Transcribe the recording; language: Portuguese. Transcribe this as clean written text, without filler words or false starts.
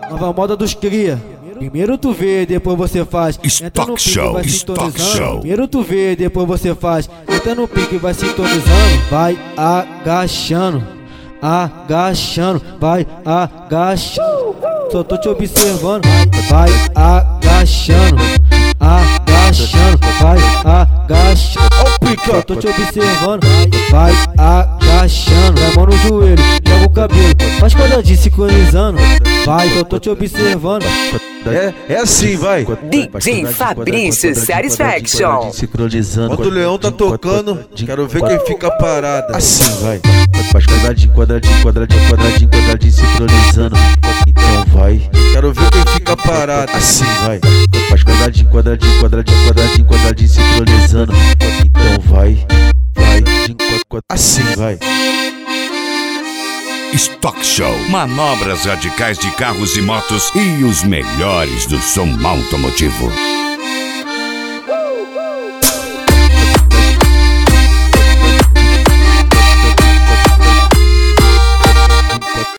Nova moda dos cria. Primeiro tu vê, depois você faz. Entra no pique, vai sintonizando. Primeiro tu vê, depois você faz. Entra no pique, vai sintonizando. Vai agachando, agachando, vai agachando. Só tô te observando. Vai agachando, agachando, vai agachando. Só tô te observando. Vai agachando, a mão no joelho, joga o cabelo, faz quadradinho sincronizando. Vai, só tô te observando. É assim, vai. DJ Fabrício Satisfaction. Quando o leão tá tocando, quero ver quem fica parado. Assim, vai. Faz quadradinho, quadradinho, quadradinho, quadradinho, quadradinho sincronizando. Então vai. Quero ver quem fica parado. Assim, vai. Faz quadradinho, quadradinho, quadradinho, quadradinho, quadradinho sincronizando. Então vai. Vai. Assim, vai. Stock Show. Manobras radicais de carros e motos e os melhores do som automotivo.